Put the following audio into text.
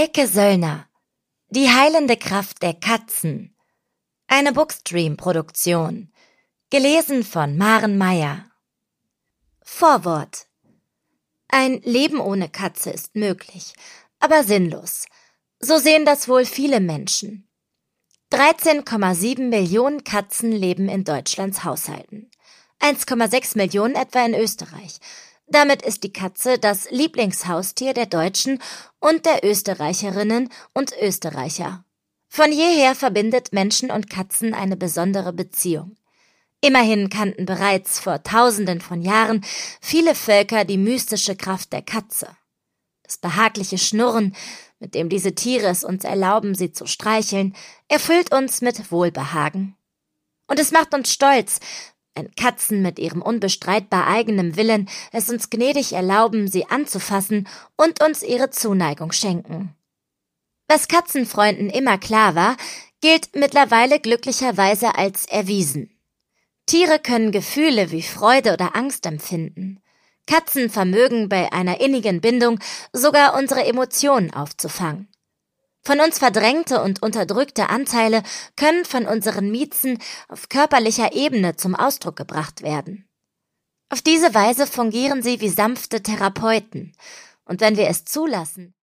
Elke Söllner. Die heilende Kraft der Katzen. Eine Bookstream-Produktion. Gelesen von Maren Meyer. Vorwort. Ein Leben ohne Katze ist möglich, aber sinnlos. So sehen das wohl viele Menschen. 13,7 Millionen Katzen leben in Deutschlands Haushalten. 1,6 Millionen etwa in Österreich. Damit ist die Katze das Lieblingshaustier der Deutschen und der Österreicherinnen und Österreicher. Von jeher verbindet Menschen und Katzen eine besondere Beziehung. Immerhin kannten bereits vor Tausenden von Jahren viele Völker die mystische Kraft der Katze. Das behagliche Schnurren, mit dem diese Tiere es uns erlauben, sie zu streicheln, erfüllt uns mit Wohlbehagen. Und es macht uns stolz, wenn Katzen mit ihrem unbestreitbar eigenen Willen es uns gnädig erlauben, sie anzufassen und uns ihre Zuneigung schenken. Was Katzenfreunden immer klar war, gilt mittlerweile glücklicherweise als erwiesen. Tiere können Gefühle wie Freude oder Angst empfinden. Katzen vermögen bei einer innigen Bindung sogar unsere Emotionen aufzufangen. Von uns verdrängte und unterdrückte Anteile können von unseren Miezen auf körperlicher Ebene zum Ausdruck gebracht werden. Auf diese Weise fungieren sie wie sanfte Therapeuten, und wenn wir es zulassen,